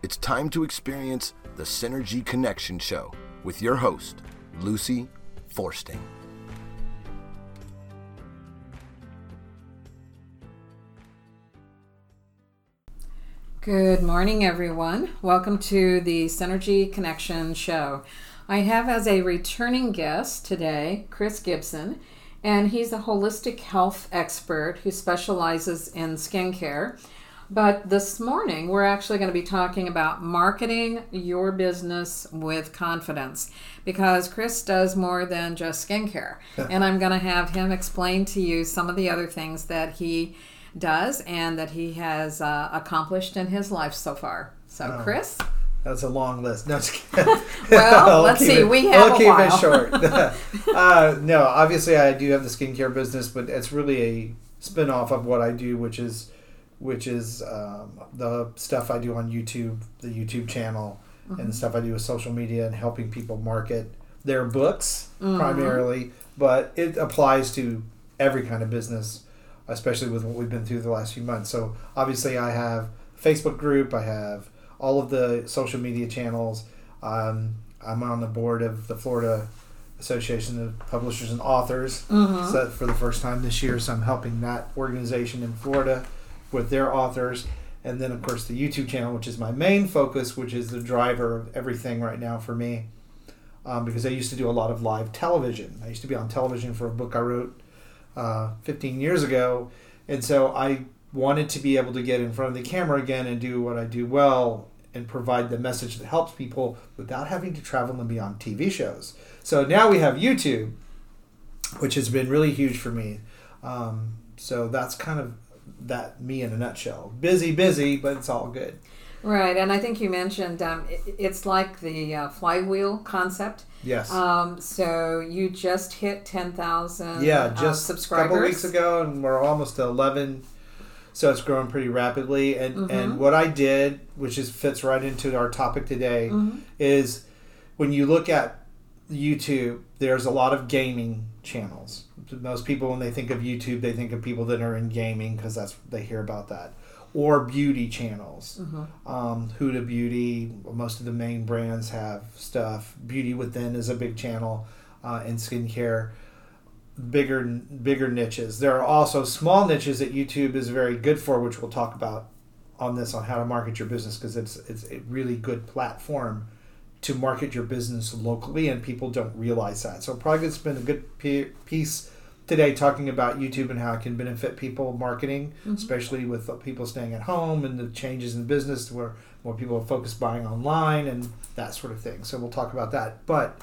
It's time to experience the Synergy Connection Show with your host, Lucy Forsting. Good morning, everyone. Welcome to the Synergy Connection Show. I have as a returning guest today, Chris Gibson, and he's a holistic health expert who specializes in skincare. But this morning, we're actually going to be talking about marketing your business with confidence, because Chris does more than just skincare. And I'm going to have him explain to you some of the other things that he does and that he has accomplished in his life so far. So, Chris? That's a long list. No, just kidding. Well, let's see. We have a while. We'll keep it short. No, obviously I do have the skincare business, but it's really a spin-off of what I do, which is the stuff I do on YouTube, the YouTube channel, and the stuff I do with social media and helping people market their books primarily. But it applies to every kind of business, especially with what we've been through the last few months. So obviously I have a Facebook group, I have all of the social media channels. I'm on the board of the Florida Association of Publishers and Authors so for the first time this year. So I'm helping that organization in Florida with their authors. And then, of course, the YouTube channel, which is my main focus, which is the driver of everything right now for me. Because I used to do a lot of live television. I used to be on television for a book I wrote 15 years ago. And so I wanted to be able to get in front of the camera again and do what I do well and provide the message that helps people without having to travel and be on TV shows. So now we have YouTube, which has been really huge for me. So that's kind of that me in a nutshell. Busy, but it's all good. Right, and I think you mentioned it's like the flywheel concept. Yes. So you just hit 10,000 just subscribers. A couple weeks ago, and we're almost to 11. So it's growing pretty rapidly. And what I did, which fits right into our topic today, is when you look at YouTube, there's a lot of gaming channels. Most people, when they think of YouTube, they think of people that are in gaming because they hear about that. Or beauty channels. Huda Beauty, most of the main brands have stuff. Beauty Within is a big channel in skincare. Bigger niches. There are also small niches that YouTube is very good for, which we'll talk about on how to market your business, because it's a really good platform to market your business locally, and people don't realize that. So probably going to spend a good piece today talking about YouTube and how it can benefit people marketing, especially with people staying at home and the changes in business where more people are focused buying online and that sort of thing. So we'll talk about that. But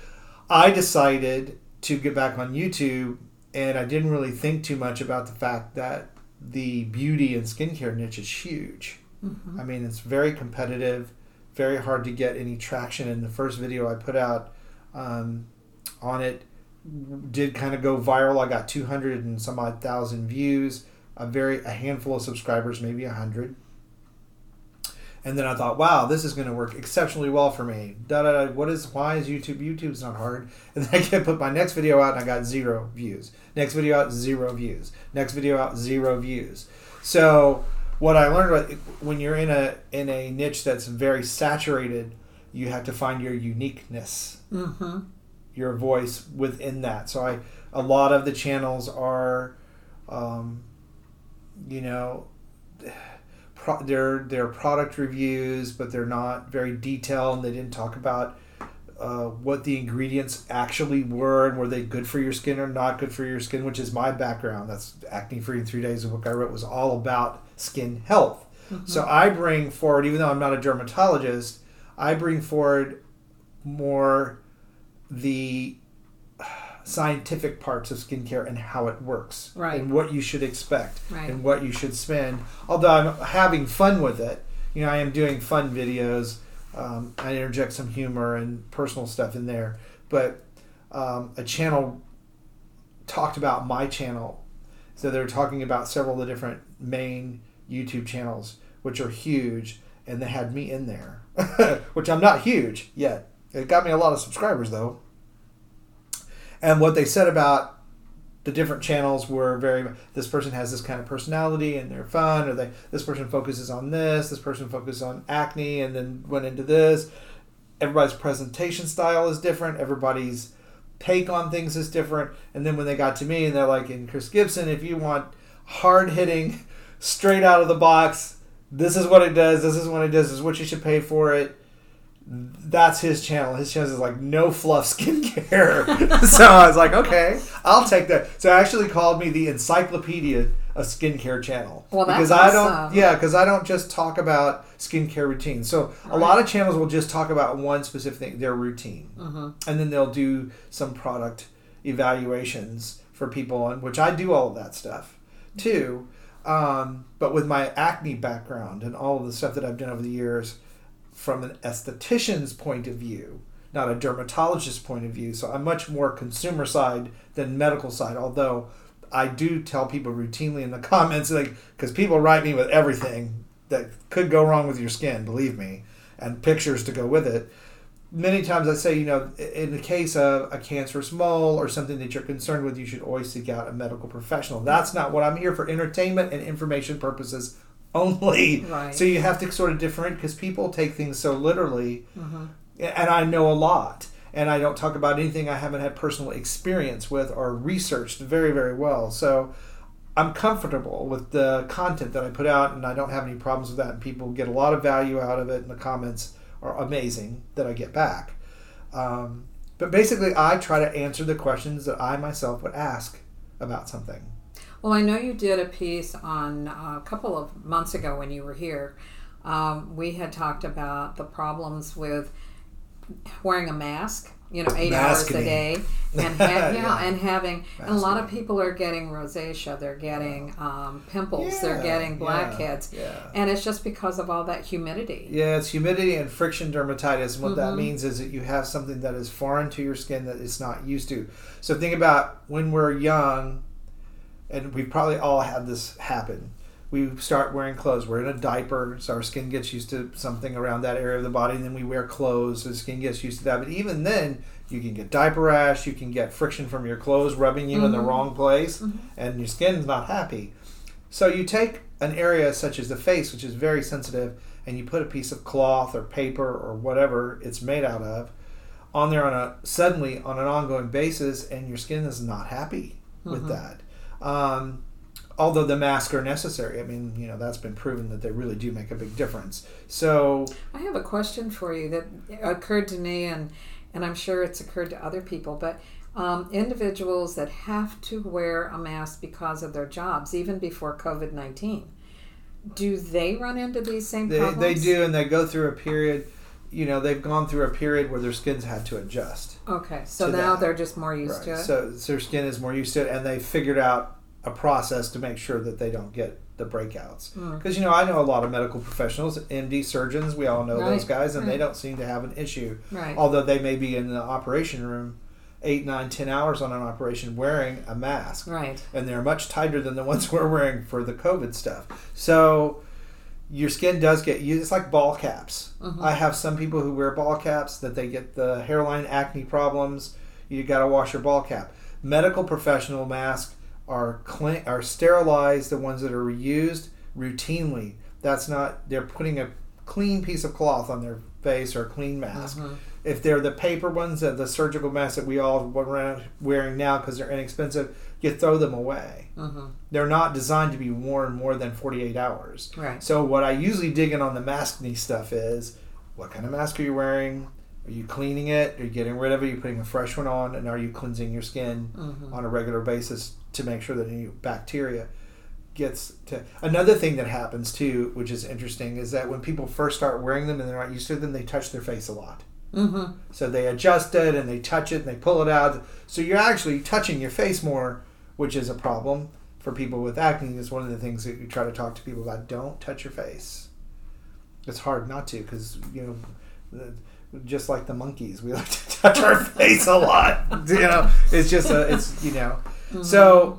I decided to get back on YouTube, and I didn't really think too much about the fact that the beauty and skincare niche is huge. I mean, it's very competitive, very hard to get any traction. And the first video I put out on it did kind of go viral. I got 200 and some odd thousand views, a handful of subscribers, maybe 100. And then I thought, wow, this is going to work exceptionally well for me. Why is YouTube? YouTube's not hard. And then I put my next video out and I got 0 views. Next video out, 0 views. Next video out, 0 views. So what I learned, when you're in a niche that's very saturated, you have to find your uniqueness, your voice within that. So a lot of the channels are, they're product reviews, but they're not very detailed, and they didn't talk about what the ingredients actually were, and were they good for your skin or not good for your skin, which is my background. That's Acne Free in 3 Days. The book I wrote was all about skin health. So I bring forward, even though I'm not a dermatologist, I bring forward more the scientific parts of skincare and how it works, and what you should expect, and what you should spend. Although I'm having fun with it, I am doing fun videos. I interject some humor and personal stuff in there. But a channel talked about my channel, so they're talking about several of the different main YouTube channels, which are huge, and they had me in there, which I'm not huge yet. It got me a lot of subscribers though. And what they said about the different channels were this person has this kind of personality and they're fun, or this person focuses on this person focuses on acne and then went into this. Everybody's presentation style is different. Everybody's take on things is different. And then when they got to me and they're like, in Chris Gibson, if you want hard hitting, straight out of the box, this is what it does, this is what you should pay for it. That's his channel. His channel is like no fluff skincare. So I was like, okay, I'll take that. So I actually called me the Encyclopedia of Skincare channel. Well, that's because awesome. because I don't just talk about skincare routines. So a lot of channels will just talk about one specific thing, their routine, and then they'll do some product evaluations for people, which I do all of that stuff too. But with my acne background and all of the stuff that I've done over the years, from an esthetician's point of view, not a dermatologist's point of view. So I'm much more consumer side than medical side, although I do tell people routinely in the comments, because people write me with everything that could go wrong with your skin, believe me, and pictures to go with it. Many times I say, in the case of a cancerous mole or something that you're concerned with, you should always seek out a medical professional. That's not what I'm here for, entertainment and information purposes only. Right. So you have to sort of differentiate, because people take things so literally, and I know a lot, and I don't talk about anything I haven't had personal experience with or researched very, very well. So I'm comfortable with the content that I put out, and I don't have any problems with that, and people get a lot of value out of it, and the comments are amazing that I get back. But basically, I try to answer the questions that I myself would ask about something. Well, I know you did a piece on a couple of months ago when you were here. We had talked about the problems with wearing a mask, 8 hours a day, and and a lot of people are getting rosacea, they're getting pimples, they're getting blackheads, and it's just because of all that humidity. Yeah, it's humidity and friction dermatitis, and what that means is that you have something that is foreign to your skin that it's not used to. So think about when we're young, and we've probably all had this happen. We start wearing clothes. We're in a diaper, so our skin gets used to something around that area of the body, and then we wear clothes, so the skin gets used to that. But even then, you can get diaper rash, you can get friction from your clothes rubbing you in the wrong place, and your skin's not happy. So you take an area such as the face, which is very sensitive, and you put a piece of cloth or paper or whatever it's made out of on there suddenly on an ongoing basis, and your skin is not happy with that. Although the masks are necessary. I mean, that's been proven that they really do make a big difference. So I have a question for you that occurred to me, and I'm sure it's occurred to other people, but individuals that have to wear a mask because of their jobs, even before COVID-19, do they run into these same problems? They do, and they go through a period, they've gone through a period where their skin's had to adjust. Okay, so now they're just more used to it? So their skin is more used to it, and they've figured out a process to make sure that they don't get the breakouts. Because, I know a lot of medical professionals, MD surgeons, we all know those guys, and they don't seem to have an issue. Right. Although they may be in the operation room 8, 9, 10 hours on an operation wearing a mask. Right. And they're much tighter than the ones we're wearing for the COVID stuff. So your skin does get used. It's like ball caps. I have some people who wear ball caps that they get the hairline acne problems. You got to wash your ball cap. Medical professional masks are sterilized, the ones that are reused routinely. They're putting a clean piece of cloth on their face or a clean mask. If they're the paper ones, the surgical masks that we all are wearing now because they're inexpensive, you throw them away. They're not designed to be worn more than 48 hours. Right. So what I usually dig in on the mask-y stuff is, what kind of mask are you wearing? Are you cleaning it? Are you getting rid of it? Are you putting a fresh one on? And are you cleansing your skin on a regular basis to make sure that any bacteria gets to... Another thing that happens too, which is interesting, is that when people first start wearing them and they're not used to them, they touch their face a lot. So they adjust it and they touch it and they pull it out. So you're actually touching your face more, which is a problem for people with acne. It's one of the things that you try to talk to people about. Don't touch your face. It's hard not to, because, just like the monkeys, we like to touch our face a lot. It's just So...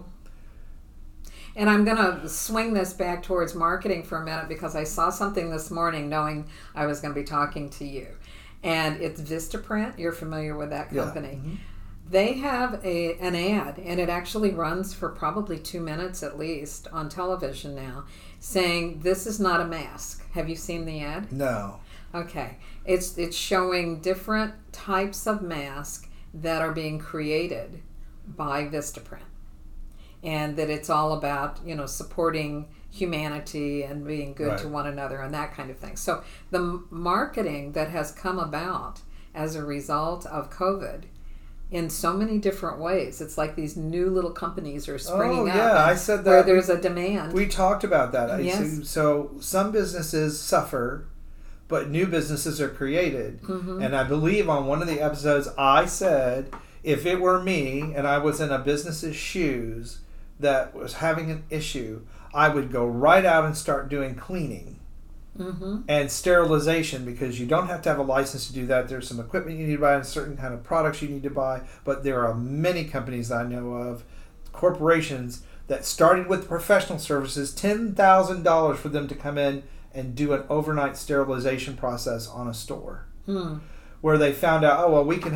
And I'm going to swing this back towards marketing for a minute, because I saw something this morning knowing I was going to be talking to you. And it's Vistaprint. You're familiar with that company. they have an ad, and it actually runs for probably 2 minutes at least on television now, saying this is not a mask. Have you seen the ad? No. Okay. It's showing different types of masks that are being created by Vistaprint. And that it's all about, supporting humanity and being good to one another and that kind of thing. So the marketing that has come about as a result of COVID in so many different ways, it's like these new little companies are springing up. Yeah, I said that. Where there's a demand. We talked about that. Yes. So some businesses suffer, but new businesses are created. Mm-hmm. And I believe on one of the episodes I said, if it were me and I was in a business's shoes that was having an issue, I would go right out and start doing cleaning and sterilization, because you don't have to have a license to do that. There's some equipment you need to buy and certain kind of products you need to buy. But there are many companies I know of, corporations, that started with professional services, $10,000 for them to come in and do an overnight sterilization process on a store. Where they found out, we can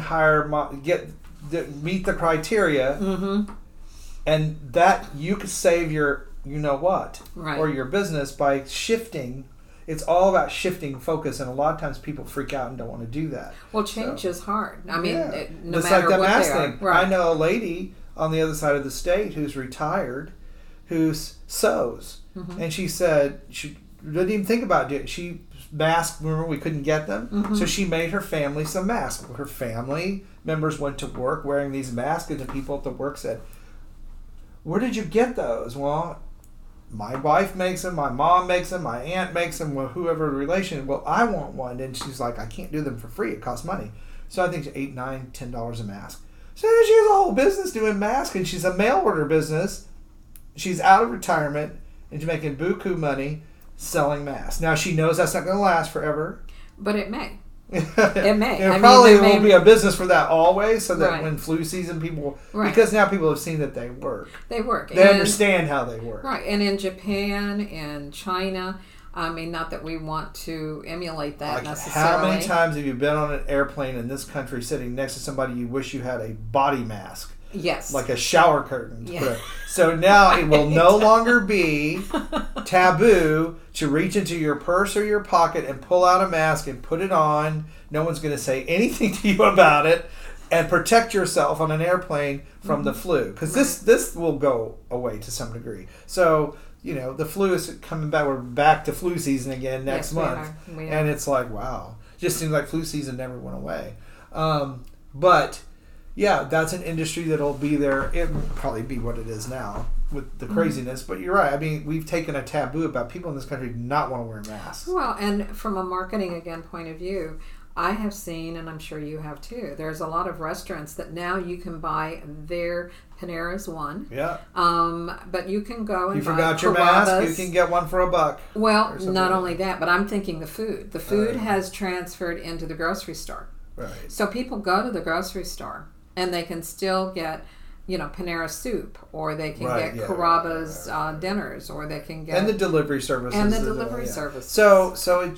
meet the criteria, and that you could save your or your business by shifting. It's all about shifting focus, and a lot of times people freak out and don't want to do that. Well, change is hard. I mean, no it's matter like the what mask they are. thing. Right. I know a lady on the other side of the state who's retired, who sews, and she said she didn't even think about it. She masked. Remember, we couldn't get them, so she made her family some masks. Her family members went to work wearing these masks, and the people at the work said, "Where did you get those?" Well, my wife makes them, my mom makes them, my aunt makes them, whoever relation. Well, I want one. And she's like, I can't do them for free. It costs money. So I think it's $8, $9, $10 a mask. So she has a whole business doing masks, and she's a mail order business. She's out of retirement, and she's making buku money selling masks. Now, she knows that's not going to last forever. But it may. It may. There will be a business for that always, so that when flu season people... Because now people have seen that they work. They work. They understand how they work. Right. And in Japan and China, I mean, not that we want to emulate that necessarily. How many times have you been on an airplane in this country sitting next to somebody you wish you had a body mask? Yes. Like a shower curtain. Yeah. So now it will no longer be taboo to reach into your purse or your pocket and pull out a mask and put it on. No one's going to say anything to you about it, and protect yourself on an airplane from the flu. Because this will go away to some degree. So, the flu is coming back. We're back to flu season again next month. We are. And it's like, wow. Just seems like flu season never went away. But... yeah, that's an industry that'll be there. It will probably be what it is now with the craziness. But you're right. I mean, we've taken a taboo about people in this country not want to wear masks. Well, and from a marketing, point of view, I have seen, and I'm sure you have too, there's a lot of restaurants that now you can buy their Panera's one. Yeah. But you can go and you forgot your mask, you can get one for $1. Well, not only that, but I'm thinking the food. The food has transferred into the grocery store. Right. So people go to the grocery store, and they can still get, Panera soup, or they can get Carrabba's dinners, or they can get... And the delivery services. And the delivery services. So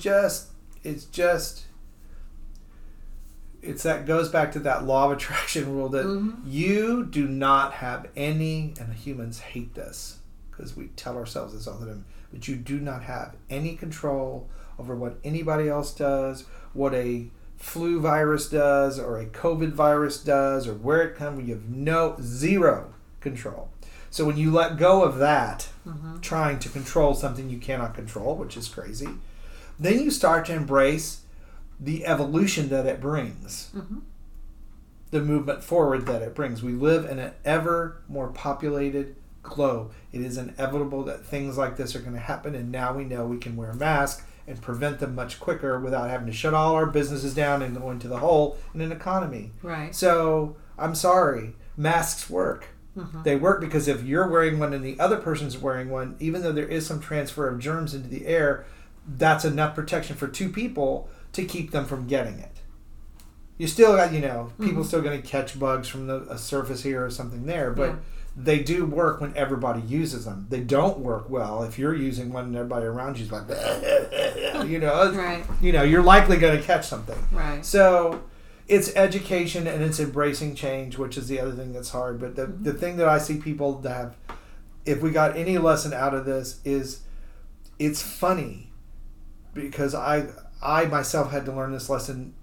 that goes back to that law of attraction rule that you do not have any, and humans hate this, because we tell ourselves this all the time, but you do not have any control over what anybody else does, what a flu virus does, or a COVID virus does, or where it comes. You have zero control. So when you let go of that, trying to control something you cannot control, which is crazy, then you start to embrace the evolution that it brings, the movement forward that it brings. We live in an ever more populated globe. It is inevitable that things like this are going to happen, and now we know we can wear masks and prevent them much quicker without having to shut all our businesses down and go into the hole in an economy. Right. So, I'm sorry, masks work. They work because if you're wearing one and the other person's wearing one, even though there is some transfer of germs into the air, that's enough protection for two people to keep them from getting it. You still got, people still going to catch bugs from a surface here or something there, but they do work when everybody uses them. They don't work well if you're using one and everybody around you's like, you're likely going to catch something. Right. So it's education and it's embracing change, which is the other thing that's hard. But the thing that I see people that have, if we got any lesson out of this, is it's funny because I myself had to learn this lesson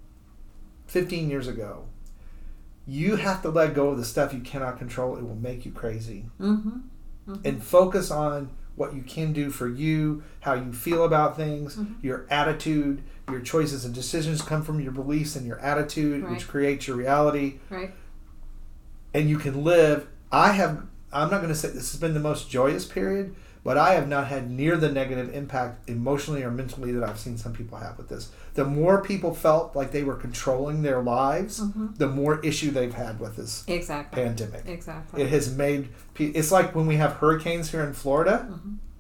15 years ago. You have to let go of the stuff you cannot control. It will make you crazy. And focus on what you can do for you, how you feel about things, your attitude, your choices and decisions come from your beliefs and your attitude, which creates your reality. Right. And you can live. I'm not going to say this has been the most joyous period, but I have not had near the negative impact emotionally or mentally that I've seen some people have with this. The more people felt like they were controlling their lives, the more issue they've had with this pandemic. Exactly. It has made... It's like when we have hurricanes here in Florida.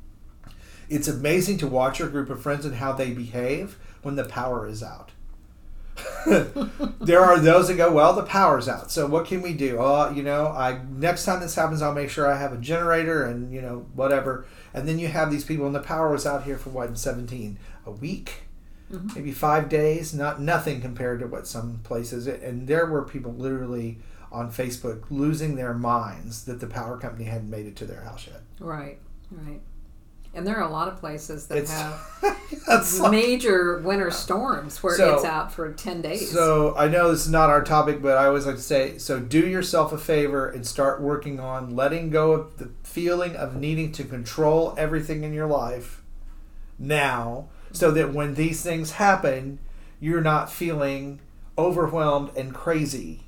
It's amazing to watch your group of friends and how they behave when the power is out. There are those that go, well, the power's out, so what can we do? Next time this happens, I'll make sure I have a generator and whatever. And then you have these people, and the power was out here for in 17 a week, maybe 5 days, nothing compared to what some places. And there were people literally on Facebook losing their minds that the power company hadn't made it to their house yet. Right. And there are a lot of places that have major winter storms where it's out for 10 days. So I know this is not our topic, but I always like to say, so do yourself a favor and start working on letting go of the feeling of needing to control everything in your life now, so that when these things happen, you're not feeling overwhelmed and crazy.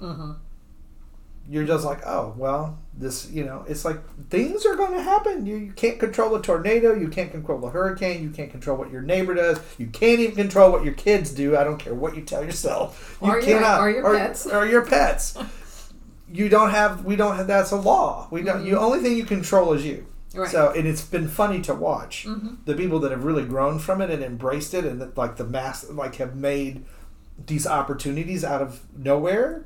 You're just like, oh, well, this, it's like things are going to happen. You can't control a tornado. You can't control a hurricane. You can't control what your neighbor does. You can't even control what your kids do. I don't care what you tell yourself. Or your pets. Or your pets. We don't have, that's a law. We don't, the only thing you control is you. Right. So, and it's been funny to watch the people that have really grown from it and embraced it, and that, the mass, have made these opportunities out of nowhere.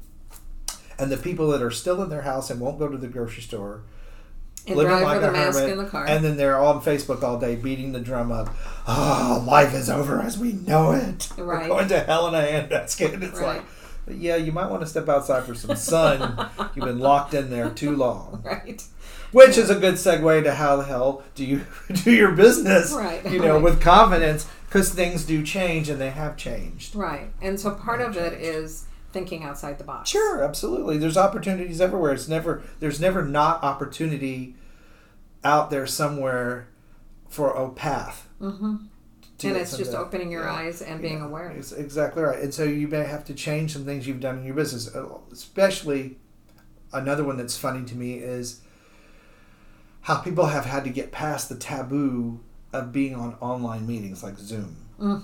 And the people that are still in their house and won't go to the grocery store, and living drive like with a a mask hermit, in the car. and then they're on Facebook all day beating the drum of, oh, life is over as we know it. Right. We're going to hell in a handbasket. And it's like, yeah, you might want to step outside for some sun. You've been locked in there too long. Right. Which is a good segue to how the hell do you do your business, with confidence, because things do change, and they have changed. Right. And so part of it is thinking outside the box. Sure, absolutely. There's opportunities everywhere. There's never not opportunity out there somewhere for a path. And it's just opening your eyes and being aware. It's exactly right. And so you may have to change some things you've done in your business. Especially, another one that's funny to me is how people have had to get past the taboo of being on online meetings like Zoom.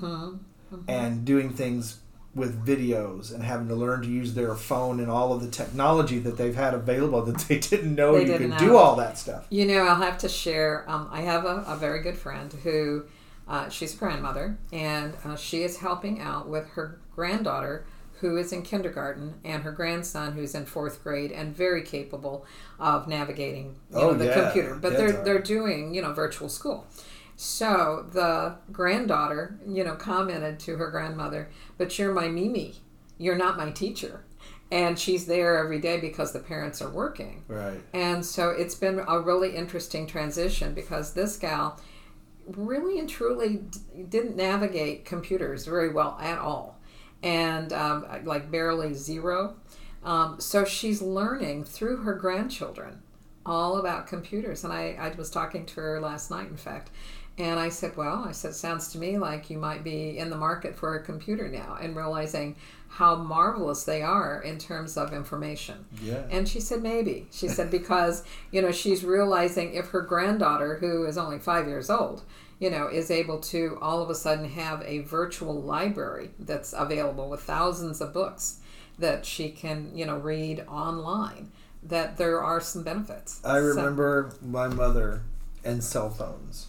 And doing things with videos and having to learn to use their phone and all of the technology that they've had available that they didn't know you could do all that stuff. I'll have to share, I have a very good friend who, she's a grandmother, and she is helping out with her granddaughter who is in kindergarten and her grandson who's in 4th grade and very capable of navigating the computer. But they're doing, virtual school. So the granddaughter, commented to her grandmother, but you're my Mimi. You're not my teacher. And she's there every day because the parents are working. Right. And so it's been a really interesting transition because this gal really and truly didn't navigate computers very well at all. And barely zero. So she's learning through her grandchildren all about computers. And I was talking to her last night, in fact. And I said, sounds to me like you might be in the market for a computer now, and realizing how marvelous they are in terms of information. Yeah. And she said, maybe. She said, because, she's realizing if her granddaughter, who is only 5 years old, is able to all of a sudden have a virtual library that's available with thousands of books that she can, read online, that there are some benefits. I remember my mother and cell phones.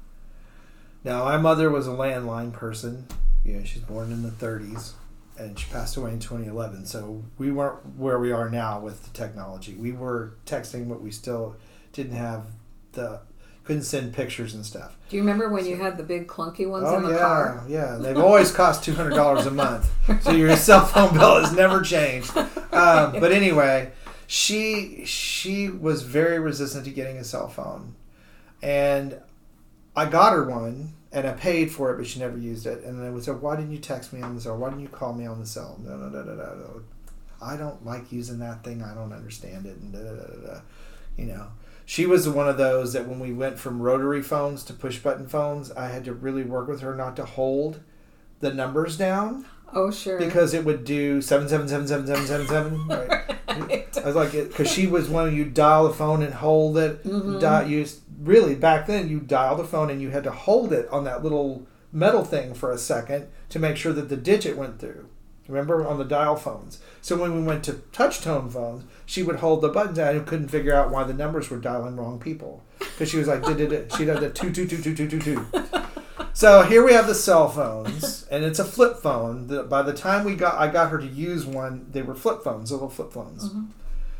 Now, my mother was a landline person. She's born in the 30s, and she passed away in 2011. So we weren't where we are now with the technology. We were texting, but we still didn't have couldn't send pictures and stuff. Do you remember when you had the big clunky ones in the yeah, car? Yeah, they've always cost $200 a month, so your cell phone bill has never changed. But anyway, she was very resistant to getting a cell phone, and I got her one, and I paid for it, but she never used it. And I would say, "Why didn't you text me on the cell? Why didn't you call me on the cell?" No. I don't like using that thing. I don't understand it. And you know, she was one of those that when we went from rotary phones to push button phones, I had to really work with her not to hold the numbers down. Oh, sure. Because it would do 7777777. Right. I was like, because she was one you dial the phone and hold it. Really back then you dial the phone and you had to hold it on that little metal thing for a second to make sure that the digit went through. Remember, on the dial phones. So when we went to touch tone phones, she would hold the buttons down and couldn't figure out why the numbers were dialing wrong people. Because she was like, she'd have the 2222222. So here we have the cell phones, and it's a flip phone. By the time I got her to use one, they were flip phones, little flip phones. Mm-hmm.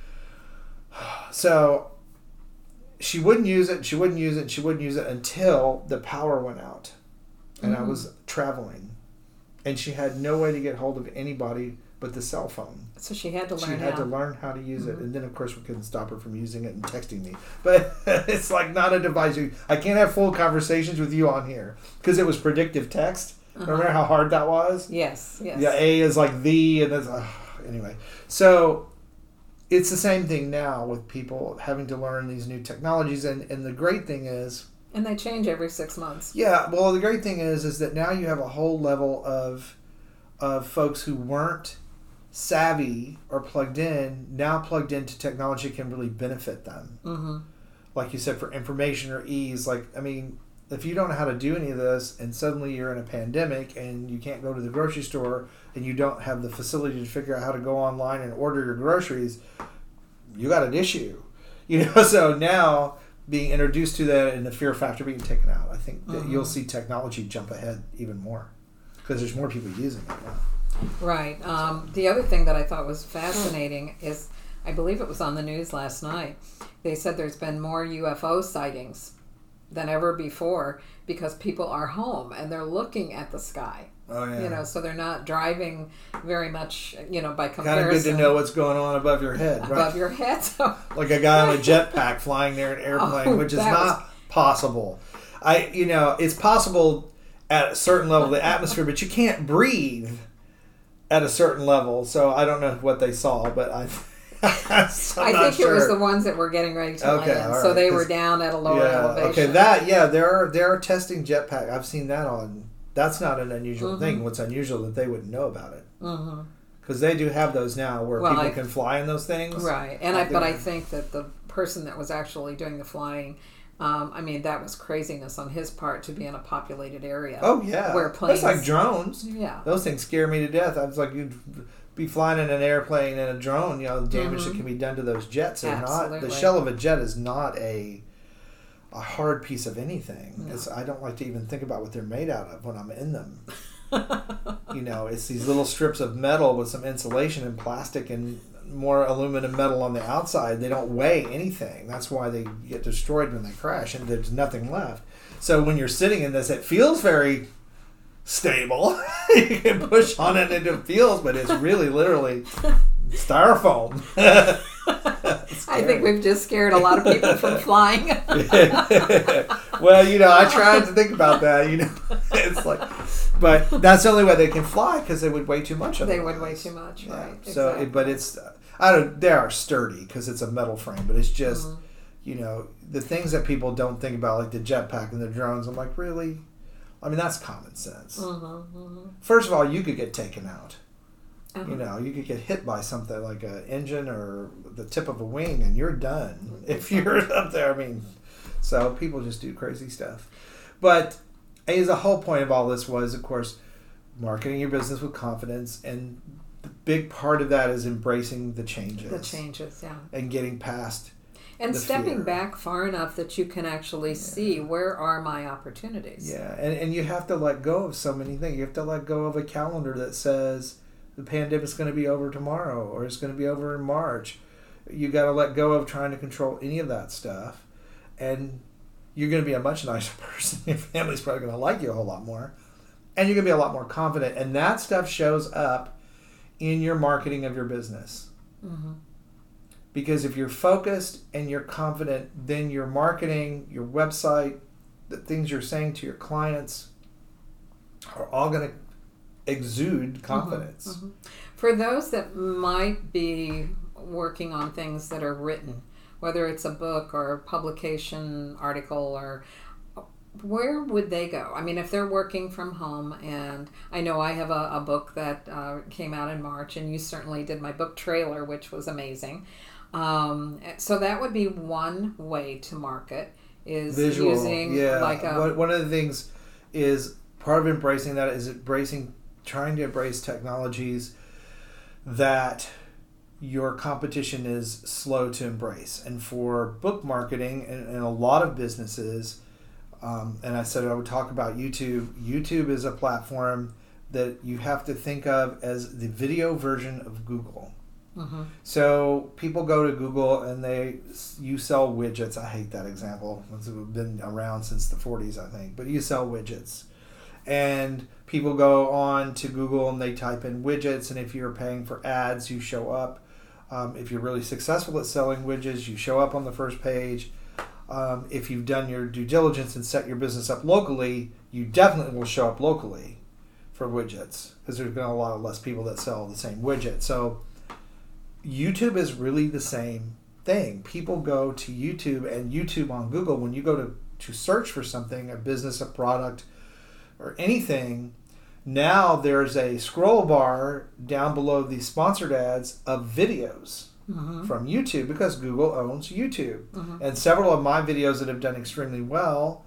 So she wouldn't use it, she wouldn't use it until the power went out. And I was traveling. And she had no way to get hold of anybody but the cell phone. So she had to learn She had to learn how to use it. And then, of course, we couldn't stop her from using it and texting me. But it's like not a device. I can't have full conversations with you on here because it was predictive text. Remember how hard that was? Yes. Yeah, A is like the, and that's, anyway. So it's the same thing now with people having to learn these new technologies. And the great thing is... And they change every 6 months. Yeah, well, the great thing is that now you have a whole level of folks who weren't savvy or plugged in, now plugged into technology can really benefit them. Mm-hmm. Like you said, for information or ease. Like, I mean, if you don't know how to do any of this and suddenly you're in a pandemic and you can't go to the grocery store and you don't have the facility to figure out how to go online and order your groceries, you got an issue. You know, so now... being introduced to that and the fear factor being taken out, I think that you'll see technology jump ahead even more because there's more people using it now. Right. The other thing that I thought was fascinating is, I believe it was on the news last night, they said there's been more UFO sightings than ever before because people are home and they're looking at the sky. Oh, yeah. You know, so they're not driving very much, you know, by comparison. Kind of good to know what's going on above your head, right? Above your head. So. Like a guy on a jetpack flying near an airplane, which is not possible. It's possible at a certain level of the atmosphere, but you can't breathe at a certain level. So I don't know what they saw, but I think it was the ones that were getting ready to land. Right. So they were down at a lower elevation. Okay, they're testing jetpack. I've seen that on. That's not an unusual thing. What's unusual that they wouldn't know about it. Because they do have those now where people can fly in those things. Right. And I think that the person that was actually doing the flying, that was craziness on his part to be in a populated area. Oh, yeah. Where planes... That's like drones. Yeah. Those things scare me to death. I was like, you'd be flying in an airplane and a drone, the damage that can be done to those jets. The shell of a jet is not a hard piece of anything. No. I don't like to even think about what they're made out of when I'm in them. It's these little strips of metal with some insulation and plastic and more aluminum metal on the outside. They don't weigh anything. That's why they get destroyed when they crash and there's nothing left. So when you're sitting in this, it feels very stable. You can push on it and it feels, but it's really literally styrofoam. I think we've just scared a lot of people from flying. Well, I tried to think about that. It's like, but that's the only way they can fly because they would weigh too much. They would weigh too much, right? Yeah. So, exactly. But it's, they are sturdy because it's a metal frame, but it's just, the things that people don't think about, like the jetpack and the drones. I'm like, really? I mean, that's common sense. First of all, you could get taken out. You could get hit by something like an engine or the tip of a wing and you're done if you're up there. So people just do crazy stuff. But the whole point of all this was, of course, marketing your business with confidence. And the big part of that is embracing the changes. The changes, yeah. And getting past and stepping back far enough that you can actually see where are my opportunities. Yeah, and you have to let go of so many things. You have to let go of a calendar that says the pandemic's going to be over tomorrow or it's going to be over in March. You got to let go of trying to control any of that stuff. And you're going to be a much nicer person. Your family's probably going to like you a whole lot more. And you're going to be a lot more confident. And that stuff shows up in your marketing of your business. Mm-hmm. Because if you're focused and you're confident, then your marketing, your website, the things you're saying to your clients are all going to exude confidence. Mm-hmm. Mm-hmm. For those that might be working on things that are written, whether it's a book or a publication article, or where would they go? I mean, if they're working from home, and I know I have a book that came out in March, and you certainly did my book trailer, which was amazing. So that would be one way to market, is visual. Using like a... One of the things is part of embracing that is trying to embrace technologies that your competition is slow to embrace. And for book marketing and a lot of businesses, and I said I would talk about YouTube. YouTube is a platform that you have to think of as the video version of Google. Mm-hmm. So people go to Google and you sell widgets. I hate that example. It's been around since the 40s, I think. But you sell widgets. And people go on to Google and they type in widgets. And if you're paying for ads, you show up. If you're really successful at selling widgets, you show up on the first page. If you've done your due diligence and set your business up locally, you definitely will show up locally for widgets, because there's been a lot less people that sell the same widget. So YouTube is really the same thing. People go to YouTube, and YouTube on Google, when you go to search for something, a business, a product, or anything, now there's a scroll bar down below the sponsored ads of videos from YouTube, because Google owns YouTube. And several of my videos that have done extremely well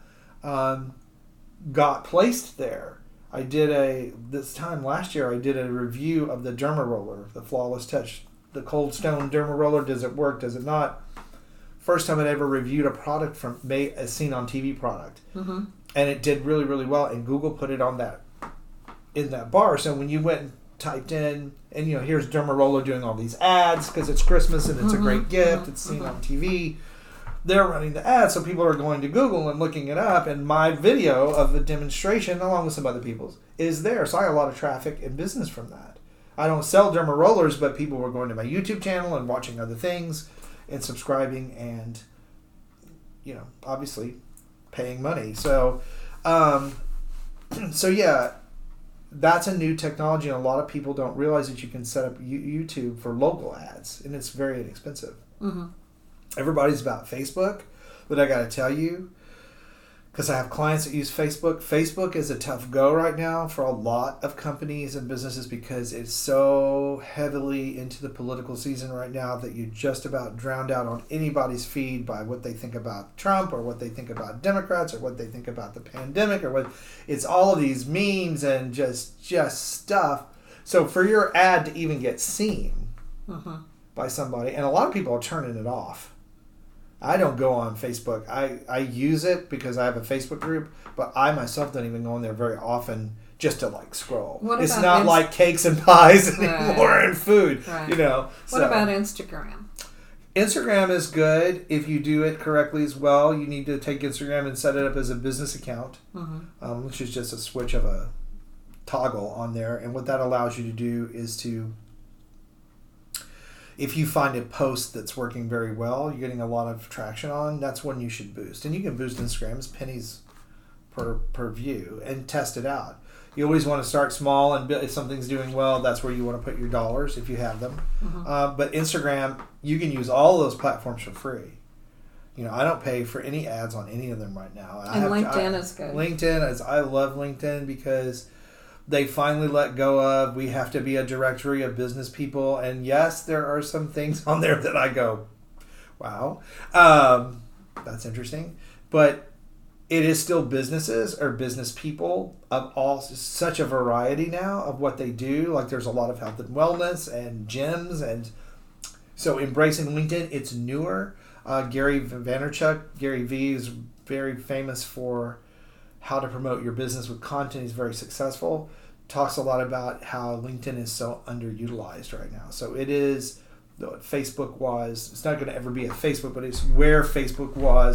got placed there. This time last year, I did a review of the Derma Roller, the Flawless Touch, the Cold Stone Derma Roller. Does it work? Does it not? First time I'd ever reviewed a product from a seen on TV product. And it did really, really well. And Google put it in that bar. So when you went and typed in, and here's Derma Roller doing all these ads because it's Christmas and it's a great gift. It's seen on TV. They're running the ads, so people are going to Google and looking it up. And my video of the demonstration, along with some other people's, is there. So I got a lot of traffic and business from that. I don't sell Derma Rollers, but people were going to my YouTube channel and watching other things and subscribing and, obviously paying money. So, yeah, that's a new technology, and a lot of people don't realize that you can set up YouTube for local ads, and it's very inexpensive. Everybody's about Facebook, but I got to tell you, because I have clients that use Facebook. Facebook is a tough go right now for a lot of companies and businesses, because it's so heavily into the political season right now that you're just about drowned out on anybody's feed by what they think about Trump, or what they think about Democrats, or what they think about the pandemic, or it's all of these memes and just stuff. So for your ad to even get seen by somebody, and a lot of people are turning it off. I don't go on Facebook. I use it because I have a Facebook group, but I myself don't even go on there very often just to scroll. It's not like cakes and pies anymore and food, Right. What about Instagram? Instagram is good if you do it correctly as well. You need to take Instagram and set it up as a business account, which is just a switch of a toggle on there. And what that allows you to do is to, if you find a post that's working very well, you're getting a lot of traction on, that's when you should boost. And you can boost Instagram's pennies per view and test it out. You always want to start small, and if something's doing well, that's where you want to put your dollars if you have them. But Instagram, you can use all those platforms for free. I don't pay for any ads on any of them right now. And LinkedIn is good. I love LinkedIn because they finally let go of, we have to be a directory of business people. And yes, there are some things on there that I go, wow, that's interesting. But it is still businesses or business people of such a variety now of what they do. Like there's a lot of health and wellness and gyms. And so embracing LinkedIn, it's newer. Gary Vaynerchuk, Gary V, is very famous for how to promote your business with content. He's very successful. Talks a lot about how LinkedIn is so underutilized right now. So it is what Facebook was. It's not going to ever be a Facebook, but it's where Facebook was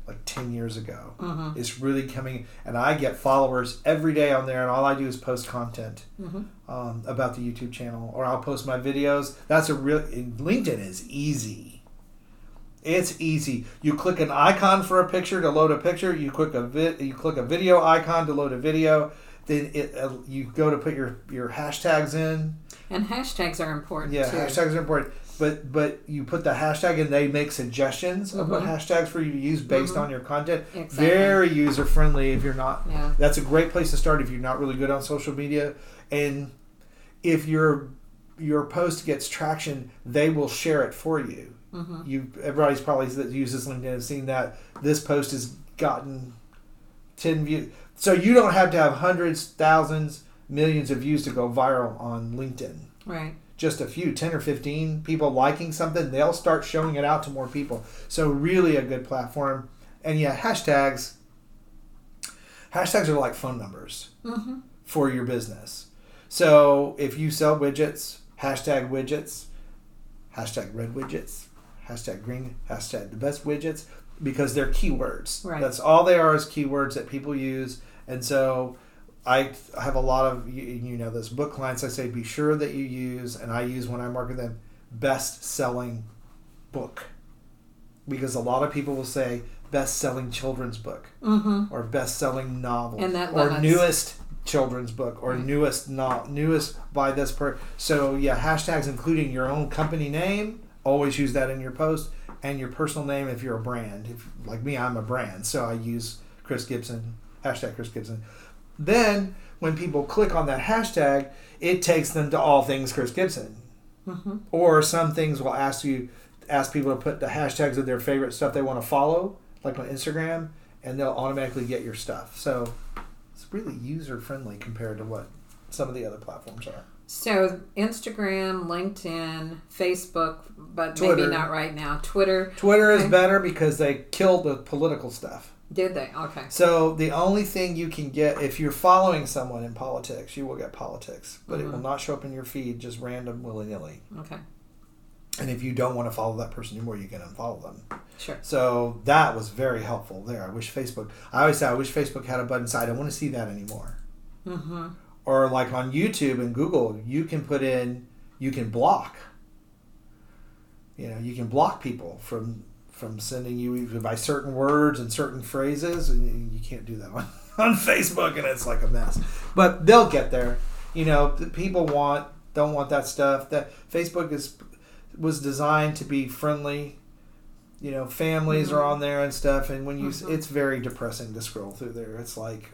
like 10 years ago. It's really coming, and I get followers every day on there, and all I do is post content about the YouTube channel, or I'll post my videos. LinkedIn is easy. It's easy. You click an icon for a picture to load a picture. You click a video icon to load a video. Then you go to put your hashtags in. And hashtags are important too. Yeah, hashtags are important. But you put the hashtag and they make suggestions of what hashtags for you to use based on your content. Exactly. Very user friendly if you're not. Yeah. That's a great place to start if you're not really good on social media. And if your post gets traction, they will share it for you. Everybody's probably that uses LinkedIn has seen that this post has gotten 10 views. So you don't have to have hundreds, thousands, millions of views to go viral on LinkedIn. Right. Just a few, 10 or 15 people liking something, they'll start showing it out to more people. So really a good platform. And yeah, hashtags are like phone numbers for your business. So if you sell widgets, hashtag red widgets, hashtag green, hashtag the best widgets, because they're keywords. Right. That's all they are, is keywords that people use. And so I have a lot of, this book clients I say be sure that you use, and I use when I market them, best-selling book. Because a lot of people will say best-selling children's book or best-selling novel or newest children's book or newest by this person. So yeah, hashtags including your own company name, always use that in your post, and your personal name if you're a brand. If, like me, I'm a brand, so I use Chris Gibson, hashtag Chris Gibson. Then, when people click on that hashtag, it takes them to all things Chris Gibson. Or some things will ask people to put the hashtags of their favorite stuff they want to follow, like on Instagram, and they'll automatically get your stuff. So, it's really user-friendly compared to what some of the other platforms are. So, Instagram, LinkedIn, Facebook, but Twitter. Maybe not right now. Twitter. Twitter is better because they killed the political stuff. Did they? Okay. So the only thing you can get, if you're following someone in politics, you will get politics. But it will not show up in your feed just random willy-nilly. Okay. And if you don't want to follow that person anymore, you can unfollow them. Sure. So that was very helpful there. I wish Facebook had a button saying, I don't want to see that anymore. Or like on YouTube and Google, you can block. You can block people from sending you by certain words and certain phrases, and you can't do that on Facebook, and it's like a mess. But they'll get there. People don't want that stuff. That Facebook was designed to be friendly. Families are on there and stuff, and when it's very depressing to scroll through there. It's like,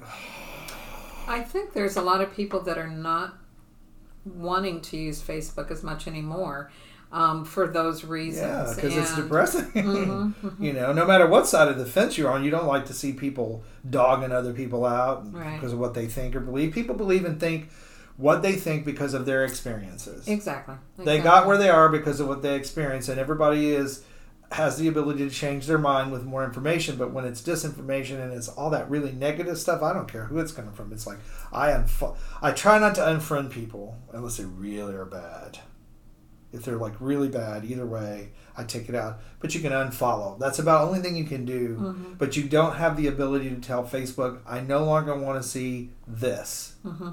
I think there's a lot of people that are not wanting to use Facebook as much anymore. For those reasons. Yeah, because it's depressing. No matter what side of the fence you're on, you don't like to see people dogging other people out because of what they think or believe. People believe and think what they think because of their experiences. Exactly. They got where they are because of what they experienced, and everybody has the ability to change their mind with more information. But when it's disinformation and it's all that really negative stuff, I don't care who it's coming from. It's like I try not to unfriend people unless they really are bad. If they're like really bad, either way, I take it out. But you can unfollow. That's about the only thing you can do. But you don't have the ability to tell Facebook, I no longer want to see this.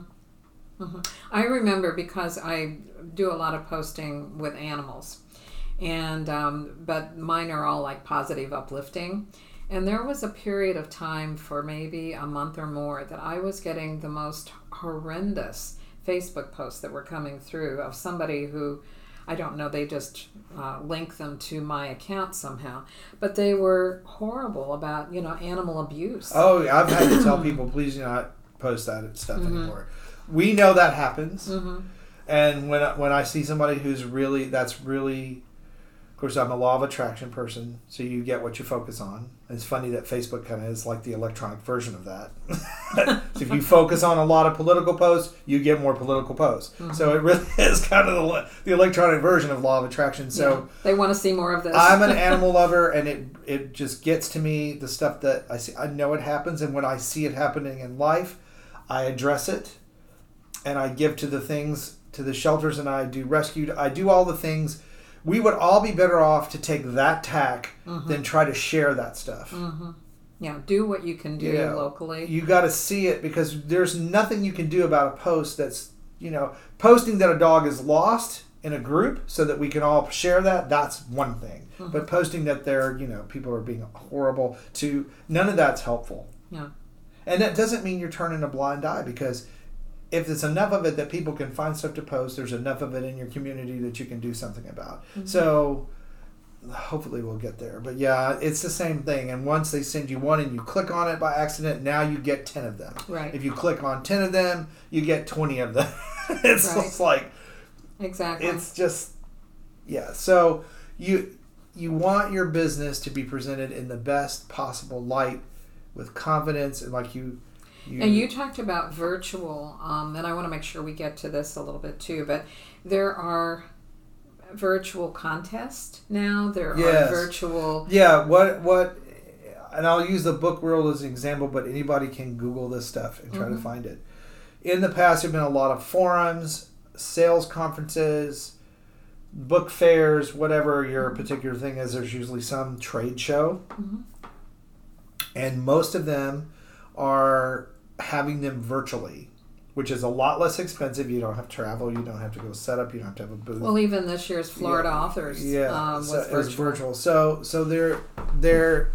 I remember because I do a lot of posting with animals. And but mine are all like positive, uplifting. And there was a period of time for maybe a month or more that I was getting the most horrendous Facebook posts that were coming through of somebody who, I don't know, they just link them to my account somehow. But they were horrible about, animal abuse. Oh, I've had to tell people, please do not post that stuff anymore. We know that happens. And when I see somebody that's really, of course, I'm a law of attraction person, so you get what you focus on. And it's funny that Facebook kind of is like the electronic version of that. So if you focus on a lot of political posts, you get more political posts. So it really is kind of the electronic version of law of attraction. So they want to see more of this. I'm an animal lover, and it just gets to me, the stuff that I see. I know it happens, and when I see it happening in life, I address it, and I give to the shelters, and I do rescue. I do all the things. We would all be better off to take that tack than try to share that stuff. Yeah, do what you can do locally. You got to see it, because there's nothing you can do about a post that's, posting that a dog is lost in a group so that we can all share that's one thing. Mm-hmm. But posting that people are being horrible none of that's helpful. Yeah. And that doesn't mean you're turning a blind eye, because if there's enough of it that people can find stuff to post, there's enough of it in your community that you can do something about. Mm-hmm. So hopefully we'll get there. But yeah, it's the same thing. And once they send you one and you click on it by accident, now you get 10 of them. Right. If you click on 10 of them, you get 20 of them. It's just like... Exactly. It's just... Yeah. So you want your business to be presented in the best possible light with confidence, and like you... And you talked about virtual, and I want to make sure we get to this a little bit too, but there are virtual contests now. There are virtual... Yeah, what... And I'll use the book world as an example, but anybody can Google this stuff and try to find it. In the past, there have been a lot of forums, sales conferences, book fairs, whatever your particular thing is. There's usually some trade show. Mm-hmm. And most of them are having them virtually, which is a lot less expensive. You don't have to travel. You don't have to go set up. You don't have to have a booth. Well, even this year's Florida Authors was virtual. So they're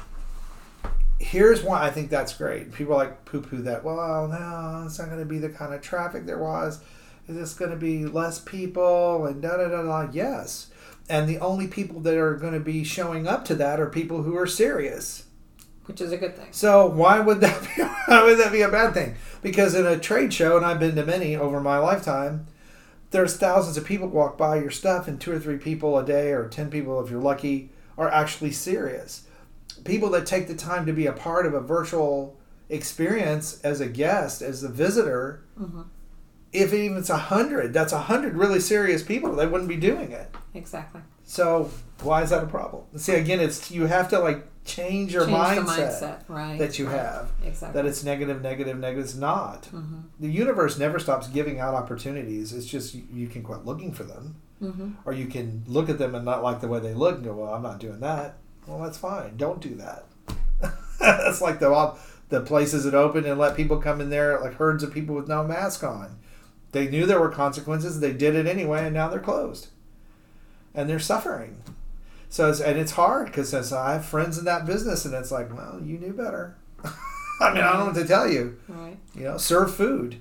here's why I think that's great. People like poo-poo that. Well, no, it's not going to be the kind of traffic there was. Is this going to be less people and da-da-da-da? Yes. And the only people that are going to be showing up to that are people who are serious. Which is a good thing. So why would that be a bad thing? Because in a trade show, and I've been to many over my lifetime, there's thousands of people walk by your stuff, and 2 or 3 people a day, or 10 people if you're lucky, are actually serious. People that take the time to be a part of a virtual experience as a guest, as a visitor, if even it's 100, that's 100 really serious people. They wouldn't be doing it. Exactly. So why is that a problem? See, again, you have to change your mindset right, that you have. Exactly. That it's negative. It's not. Mm-hmm. The universe never stops giving out opportunities. It's just you can quit looking for them. Mm-hmm. Or you can look at them and not like the way they look and go, well, I'm not doing that. Well, that's fine. Don't do that. That's like the places that open and let people come in there, like herds of people with no mask on. They knew there were consequences. They did it anyway, and now they're closed. And they're suffering. So it's hard, because I have friends in that business, and it's like, well, you knew better. I mean, I don't know what to tell you. Right. Serve food.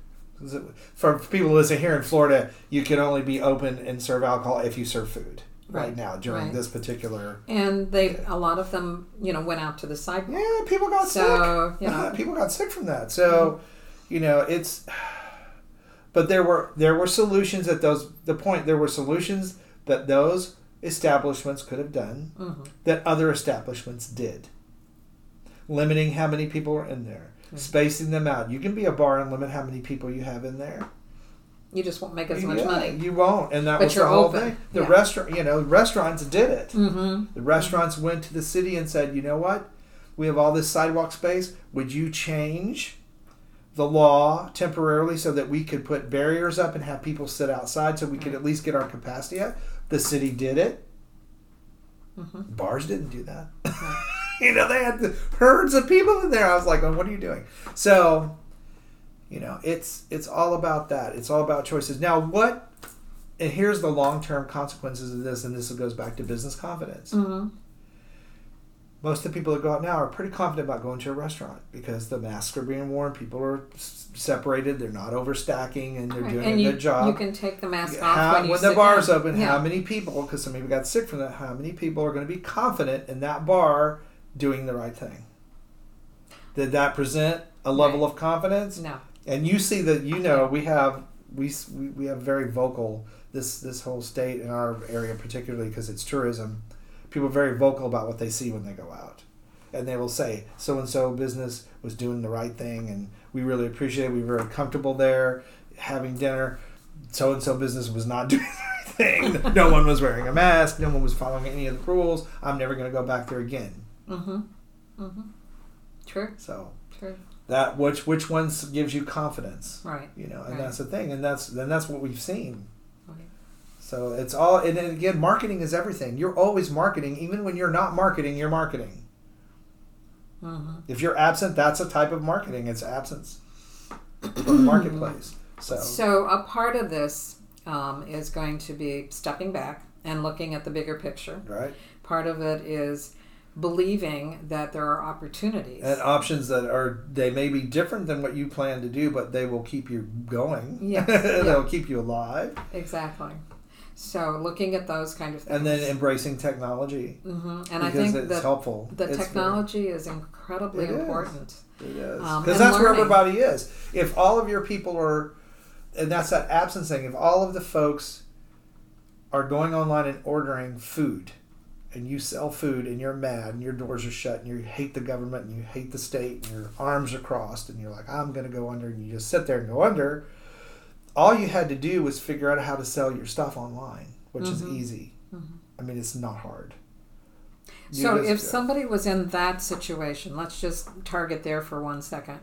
For people listening here in Florida, you can only be open and serve alcohol if you serve food right now during this particular. And a lot of them, went out to the sidewalk. Yeah, people got sick. People got sick from that. So, it's. But there were solutions there were solutions that those establishments could have done that other establishments did. Limiting how many people are in there. Spacing them out. You can be a bar and limit how many people you have in there. You just won't make as much money. You won't. And that was the whole thing. The restaurants did it. Mm-hmm. The restaurants went to the city and said, you know what? We have all this sidewalk space. Would you change the law temporarily so that we could put barriers up and have people sit outside so we could at least get our capacity up? The city did it. Mm-hmm. Bars didn't do that. They had herds of people in there. I was like, oh, what are you doing? So, it's all about that. It's all about choices. Now, and here's the long-term consequences of this, and this goes back to business confidence. Mm-hmm. Most of the people that go out now are pretty confident about going to a restaurant because the masks are being worn, people are separated, they're not overstacking, and they're doing a good job. You can take the mask off when the bar's open. How many people, because some people got sick from that, how many people are going to be confident in that bar doing the right thing? Did that present a level of confidence? No. And you see that, we have very vocal, this whole state in our area, particularly because it's tourism. People are very vocal about what they see when they go out. And they will say, so-and-so business was doing the right thing, and we really appreciate it. We were very comfortable there having dinner. So-and-so business was not doing the right thing. No one was wearing a mask. No one was following any of the rules. I'm never going to go back there again. Mm-hmm. Mm-hmm. True. So true. That which ones gives you confidence? Right. And that's the thing. And that's what we've seen. So it's all, and again, marketing is everything. You're always marketing. Even when you're not marketing, you're marketing. If you're absent, that's a type of marketing. It's absence from the marketplace. So a part of this is going to be stepping back and looking at the bigger picture. Right. Part of it is believing that there are opportunities. And options they may be different than what you plan to do, but they will keep you going. Yes. They'll keep you alive. Exactly. So looking at those kind of things. And then embracing technology. And I think it's helpful. The technology is incredibly important. It is. Because that's where everybody is. If all of your people are, and that's that absence thing, if all of the folks are going online and ordering food, and you sell food and you're mad and your doors are shut and you hate the government and you hate the state and your arms are crossed and you're like, I'm going to go under, and you just sit there and go under, all you had to do was figure out how to sell your stuff online, which is easy. I mean, it's not hard. So if somebody was in that situation, let's just target there for 1 second,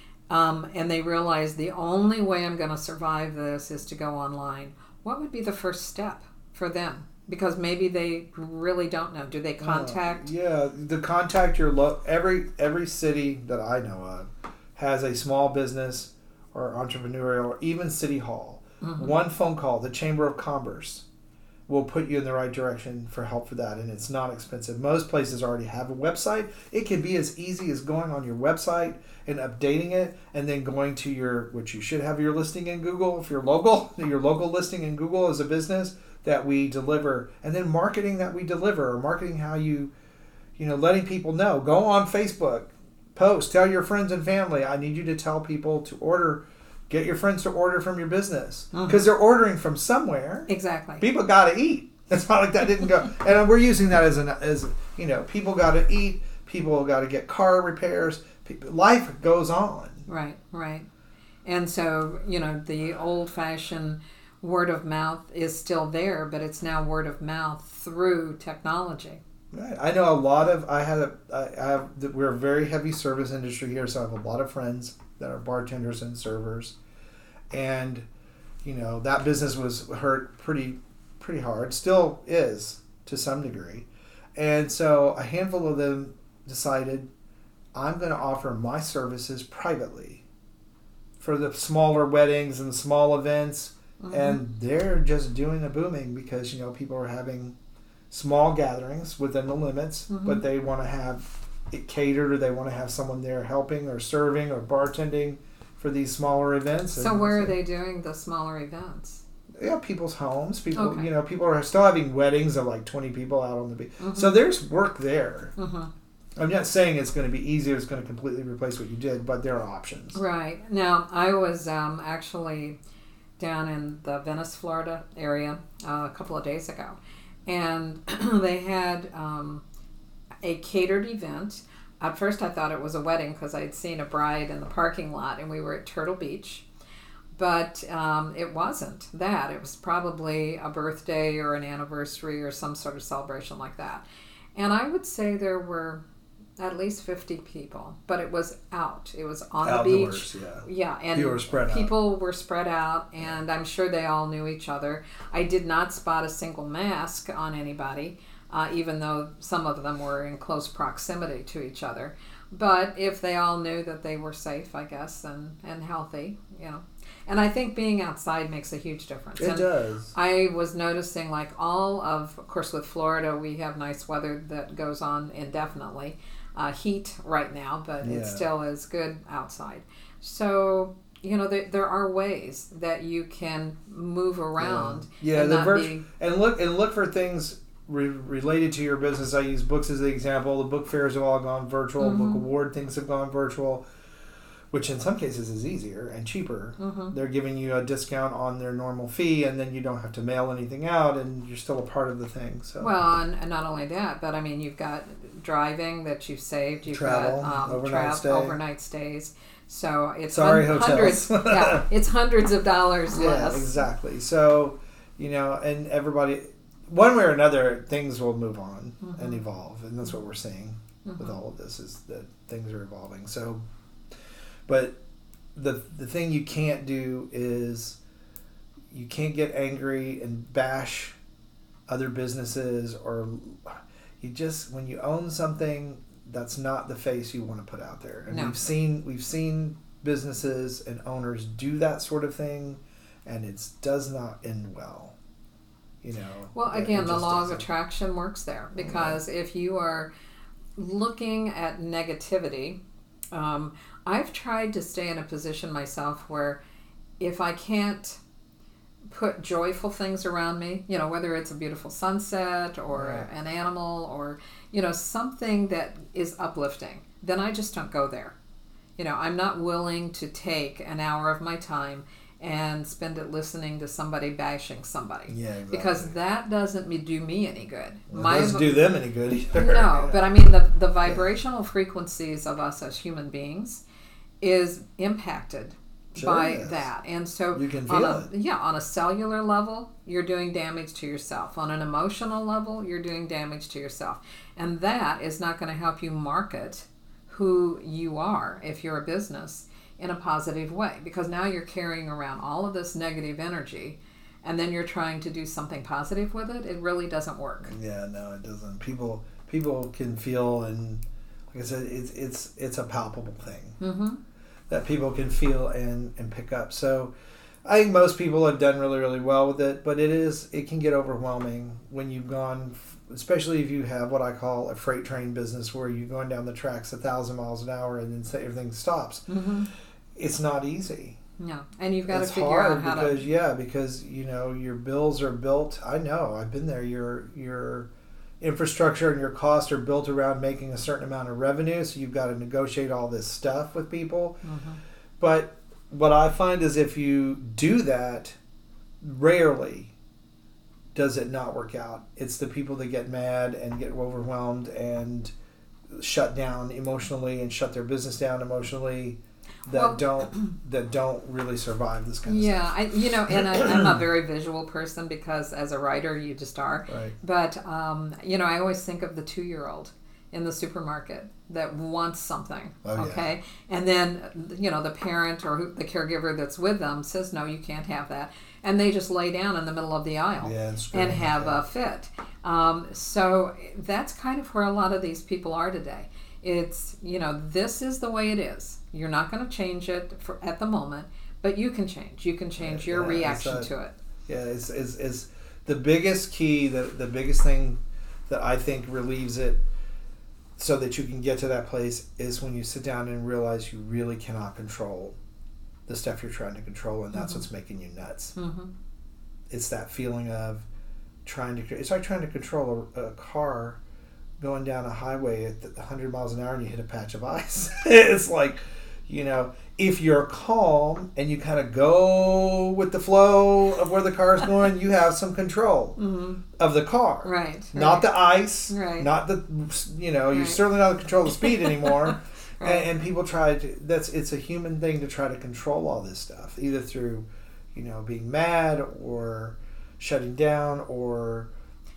and they realize the only way I'm going to survive this is to go online, what would be the first step for them? Because maybe they really don't know. Do they contact? The contact your every city that I know of has a small business or entrepreneurial or even city hall. One phone call, the Chamber of Commerce, will put you in the right direction for help for that, and it's not expensive. Most places already have a website. It can be as easy as going on your website and updating it, and then going to which you should have your listing in Google if you're local, your local listing in Google as a business that we deliver, and then marketing that we deliver, or marketing how letting people know. Go on Facebook, post, tell your friends and family. I need you to tell people to order. Get your friends to order from your business because they're ordering from somewhere. Exactly. People got to eat. It's not like that didn't go. And we're using that as people got to eat. People got to get car repairs. Life goes on. Right. And so the old-fashioned word of mouth is still there, but it's now word of mouth through technology. Right. I know a lot of. We're a very heavy service industry here, so I have a lot of friends that are bartenders and servers, and that business was hurt pretty hard. Still is to some degree, and so a handful of them decided, I'm going to offer my services privately for the smaller weddings and small events. And they're just doing a booming because people are having small gatherings within the limits, but they want to have it catered, or they want to have someone there helping or serving or bartending for these smaller events. So where are they doing the smaller events? Yeah, people's homes. People, people are still having weddings of like 20 people out on the beach. So there's work there. I'm not saying it's going to be easy. It's going to completely replace what you did, but there are options. Right. Now, I was actually down in the Venice, Florida area a couple of days ago, and they had a catered event. At first I thought it was a wedding because I'd seen a bride in the parking lot and we were at Turtle Beach, but it wasn't that. It was probably a birthday or an anniversary or some sort of celebration like that. And I would say there were at least 50 people, but it was out. It was on Outdoors, the beach. Yeah, and people were spread out, and I'm sure they all knew each other. I did not spot a single mask on anybody, even though some of them were in close proximity to each other. But if they all knew that they were safe, I guess, and healthy, And I think being outside makes a huge difference. It does. I was noticing, of course, with Florida, we have nice weather that goes on indefinitely. Heat right now, but it still is good outside. So, there are ways that you can move around. And look for things related to your business. I use books as the example. The book fairs have all gone virtual. Book award things have gone virtual, which in some cases is easier and cheaper. They're giving you a discount on their normal fee, and then you don't have to mail anything out, and you're still a part of the thing. So and not only that, but I mean, you've got driving that you've saved. You've got overnight stays. So it's hundreds. It's hundreds of dollars less. Yeah, exactly. So and everybody, one way or another, things will move on and evolve, and that's what we're seeing with all of this, is that things are evolving. So. But the thing you can't do is you can't get angry and bash other businesses, or when you own something, that's not the face you want to put out there. And No. we've seen businesses and owners do that sort of thing, and it does not end well. Well, again, the law of attraction works there, because if you are looking at negativity, I've tried to stay in a position myself where if I can't put joyful things around me, whether it's a beautiful sunset or an animal or, something that is uplifting, then I just don't go there. I'm not willing to take an hour of my time and spend it listening to somebody bashing somebody. Yeah, exactly. Because that doesn't do me any good. It doesn't do them any good either. No, but I mean the vibrational frequencies of us as human beings is impacted by that. And so you can feel it. On a cellular level, you're doing damage to yourself. On an emotional level, you're doing damage to yourself. And that is not going to help you market who you are if you're a business in a positive way, because now you're carrying around all of this negative energy, and then you're trying to do something positive with it. It really doesn't work. Yeah, no, it doesn't. People can feel, and like I said, it's a palpable thing that people can feel and pick up. So I think most people have done really, really well with it, but it can get overwhelming when you've gone, especially if you have what I call a freight train business, where you're going down the tracks 1,000 miles an hour and then everything stops. It's not easy. No, and you've got to figure out how to... because your bills are built. I know, I've been there. Your infrastructure and your costs are built around making a certain amount of revenue, so you've got to negotiate all this stuff with people. But what I find is if you do that, rarely does it not work out. It's the people that get mad and get overwhelmed and shut down emotionally and shut their business down emotionally that don't really survive this kind of stuff. Yeah, I'm a very visual person, because as a writer you just are. Right. But I always think of the 2-year-old in the supermarket that wants something. Okay, and then the parent or the caregiver that's with them says, no, you can't have that, and they just lay down in the middle of the aisle and have a fit. So that's kind of where a lot of these people are today. It's this is the way it is. You're not going to change it at the moment, but you can change. You can change your reaction to it. Yeah, it's the biggest key. The biggest thing that I think relieves it, so that you can get to that place, is when you sit down and realize you really cannot control the stuff you're trying to control, and that's what's making you nuts. It's that feeling of it's like trying to control a car going down a highway at 100 miles an hour and you hit a patch of ice. It's like, if you're calm and you kind of go with the flow of where the car is going, you have some control of the car. Right. Not the ice. Right. Not the, you're certainly not in control of the speed anymore. Right. And people try to, it's a human thing to try to control all this stuff, either through, being mad or shutting down or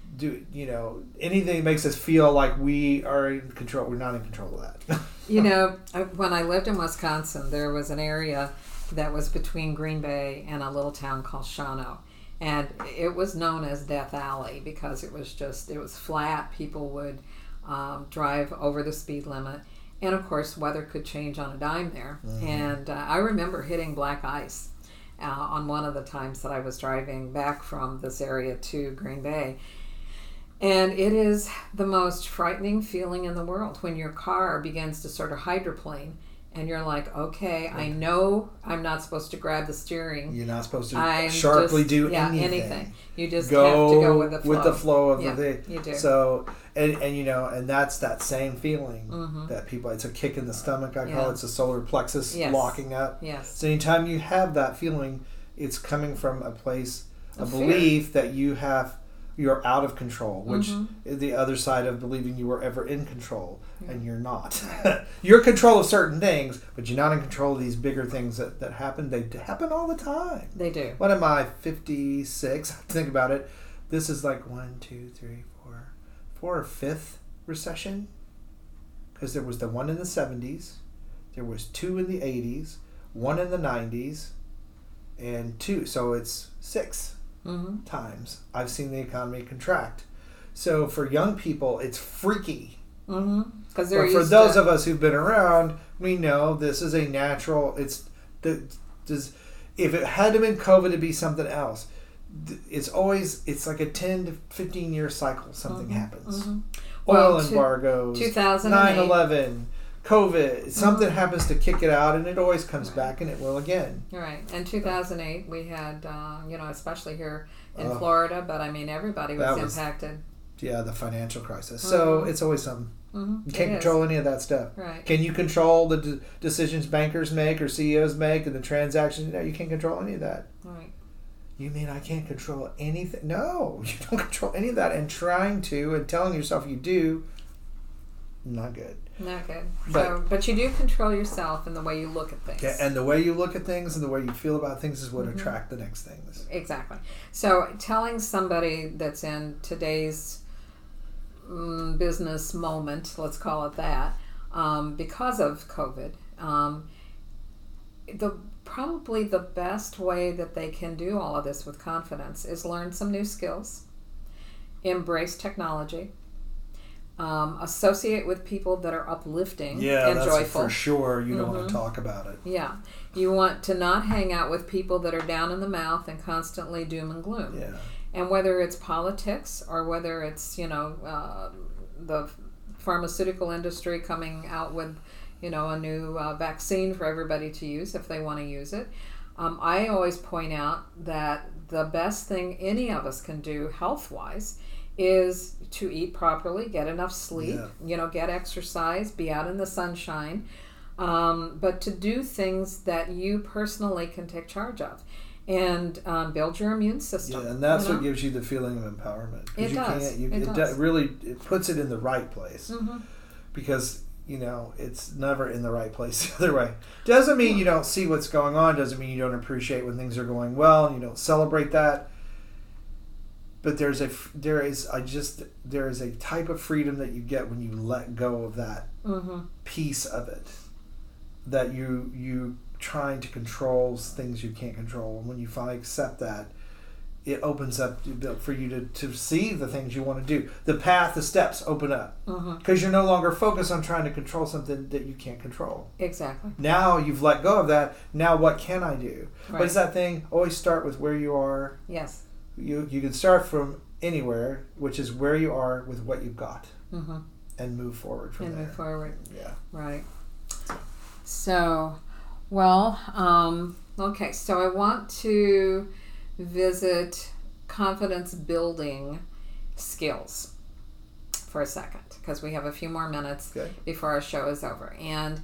anything that makes us feel like we are in control. We're not in control of that. When I lived in Wisconsin, there was an area that was between Green Bay and a little town called Shawano. And it was known as Death Alley because it was flat. People would drive over the speed limit. And of course, weather could change on a dime there. And I remember hitting black ice on one of the times that I was driving back from this area to Green Bay. And it is the most frightening feeling in the world when your car begins to sort of hydroplane and you're like, okay, I know I'm not supposed to grab the steering. You're not supposed to sharply do anything. You just have to go with the flow. With the flow of the thing. You do. So, and that's that same feeling that people, it's a kick in the stomach, I call it. It's a solar plexus locking up. Yes. So anytime you have that feeling, it's coming from a place, a fear. belief that you're out of control, which is the other side of believing you were ever in control, and you're not. You're in control of certain things, but you're not in control of these bigger things that happen. They happen all the time. They do. What am I, 56? Think about it. This is like 4 or fifth recession, because there was the one in the 70s, there was 2 in the 80s, 1 in the 90s, and 2. So it's 6. Times I've seen the economy contract. So for young people, it's freaky Mm-hmm. But for those of us who've been around, we know this is a natural. If it had to been COVID, it'd be something else. It's like a 10 to 15 year cycle. Something happens. Mm-hmm. Oil embargoes, 9/11, COVID. Something happens to kick it out, and it always comes back, and it will again. Right. In 2008, we had, especially here in Florida, but I mean, everybody was impacted. Yeah, the financial crisis. So it's always something. Mm-hmm. You can't control any of that stuff. Right. Can you control the decisions bankers make or CEOs make and the transactions? No, you can't control any of that. Right. You mean I can't control anything? No, you don't control any of that. And trying to and telling yourself you do, not good. Not good. But you do control yourself and the way you look at things. Yeah, and the way you look at things and the way you feel about things is what attract the next things. Exactly. So telling somebody that's in today's business moment, let's call it that, because of COVID, probably the best way that they can do all of this with confidence is learn some new skills, embrace technology, associate with people that are uplifting and joyful. For sure. You don't want to talk about it. Yeah. You want to not hang out with people that are down in the mouth and constantly doom and gloom. Yeah. And whether it's politics or whether it's, the pharmaceutical industry coming out with, a new vaccine for everybody to use if they want to use it. I always point out that the best thing any of us can do health-wise is to eat properly, get enough sleep, get exercise, be out in the sunshine, but to do things that you personally can take charge of. And build your immune system. Yeah, and that's what gives you the feeling of empowerment. It does. It puts it in the right place. Mm-hmm. Because, it's never in the right place the other way. Doesn't mean you don't see what's going on. Doesn't mean you don't appreciate when things are going well and you don't celebrate that. But there is a type of freedom that you get when you let go of that piece of it. That you trying to control things you can't control. And when you finally accept that, it opens up for you to see the things you want to do. The path, the steps open up. Because you're no longer focused on trying to control something that you can't control. Exactly. Now you've let go of that. Now what can I do? Right. What is that thing? Always start with where you are. Yes. You can start from anywhere, which is where you are with what you've got. And move forward from there. Move forward. Yeah. Right. So... Well, okay, so I want to visit confidence building skills for a second because we have a few more minutes before our show is over. And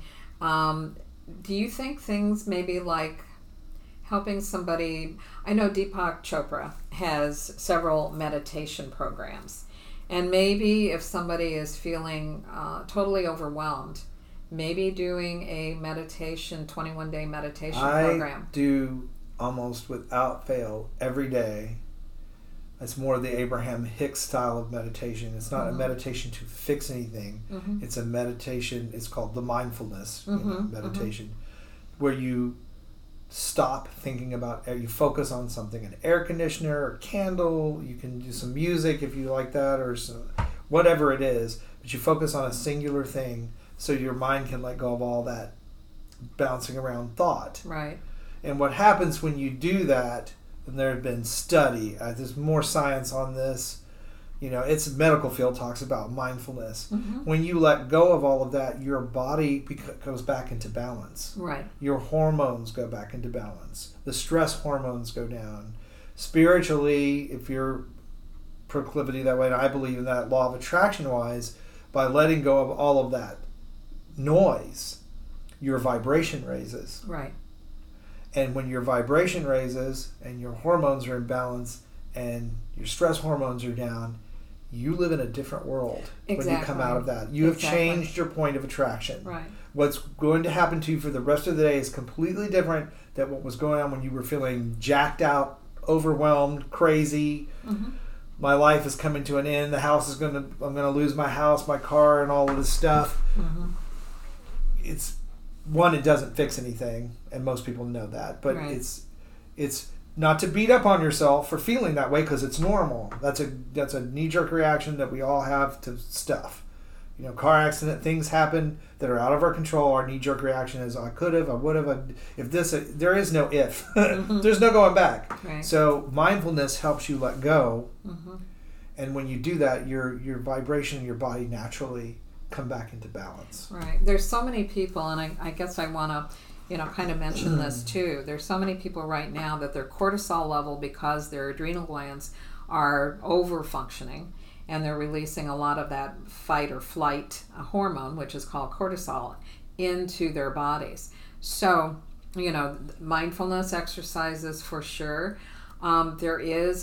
do you think things maybe like helping somebody, I know Deepak Chopra has several meditation programs, and maybe if somebody is feeling totally overwhelmed, maybe doing a 21-day meditation program. I do almost without fail every day. It's more the Abraham Hicks style of meditation. It's not a meditation to fix anything. It's a meditation. It's called the mindfulness meditation, where you stop thinking about, you focus on something, an air conditioner or candle. You can do some music if you like that, or whatever it is, but you focus on a singular thing. So your mind can let go of all that bouncing around thought. Right. And what happens when you do that, and there have been study, there's more science on this, it's medical field talks about mindfulness. When you let go of all of that, your body goes back into balance. Right. Your hormones go back into balance. The stress hormones go down. Spiritually, if you're proclivity that way, and I believe in that law of attraction wise, by letting go of all of that noise, your vibration raises. Right. And when your vibration raises and your hormones are in balance and your stress hormones are down, you live in a different world when you come out of that. You have changed your point of attraction. Right. What's going to happen to you for the rest of the day is completely different than what was going on when you were feeling jacked out, overwhelmed, crazy. My life is coming to an end. I'm going to lose my house, my car, and all of this stuff. It's it doesn't fix anything, and most people know that. But it's not to beat up on yourself for feeling that way because it's normal. That's a knee-jerk reaction that we all have to stuff. car accident, things happen that are out of our control. Our knee-jerk reaction is, I could have, I would have, if this, there is no if. There's no going back. Right. So mindfulness helps you let go. And when you do that, your vibration in your body naturally come back into balance. Right. There's so many people, and I guess I want to, kind of mention this too. There's so many people right now that their cortisol level, because their adrenal glands are over functioning, and they're releasing a lot of that fight or flight hormone, which is called cortisol, into their bodies. So, mindfulness exercises for sure. There is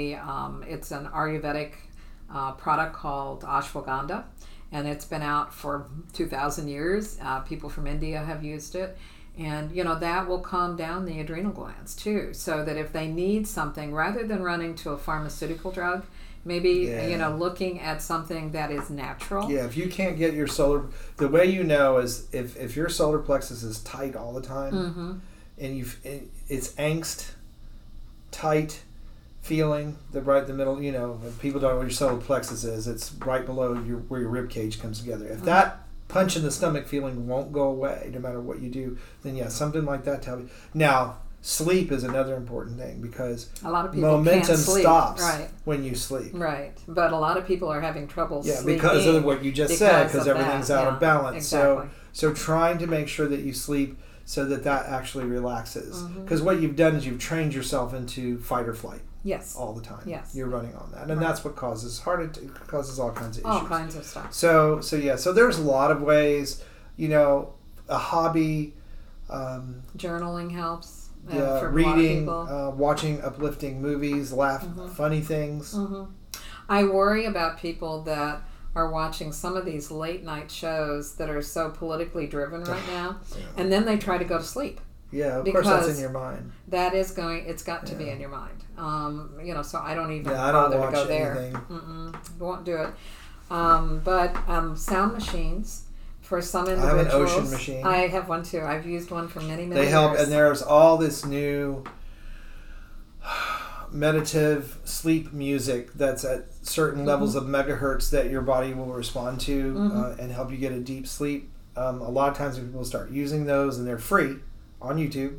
it's an Ayurvedic product called ashwagandha, and it's been out for 2,000 years. People from India have used it. And, that will calm down the adrenal glands too, so that if they need something, rather than running to a pharmaceutical drug, maybe, looking at something that is natural. Yeah, if you can't get your the way is if your solar plexus is tight all the time, and it's angst, tight feeling, right in the middle, people don't know what your solar plexus is. It's right below where your rib cage comes together. If that punch in the stomach feeling won't go away, no matter what you do, then something like that to help you. Now, sleep is another important thing, because a lot of people momentum can't sleep. stops Right. when you sleep. Right, but a lot of people are having trouble sleeping. Because of what you just said, because everything's out of balance. Exactly. So trying to make sure that you sleep so that actually relaxes. Because what you've done is you've trained yourself into fight or flight. Yes. All the time. Yes. You're running on that. And that's what causes all kinds of issues. All kinds of stuff. So there's a lot of ways, a hobby. Journaling helps. Yeah, for reading, a lot of people. watching uplifting movies, funny things. I worry about people that are watching some of these late night shows that are so politically driven right now, and then they try to go to sleep. Yeah, of course that's in your mind. That is it's got to be in your mind. So I don't even I don't bother watch to go there. anything. Won't do it. But sound machines, for some individuals. I have an Ocean machine. I have one too. I've used one for many, many They years. help, and there's all this new meditative sleep music that's at certain levels of megahertz that your body will respond to and help you get a deep sleep. A lot of times when people start using those, and they're free on YouTube,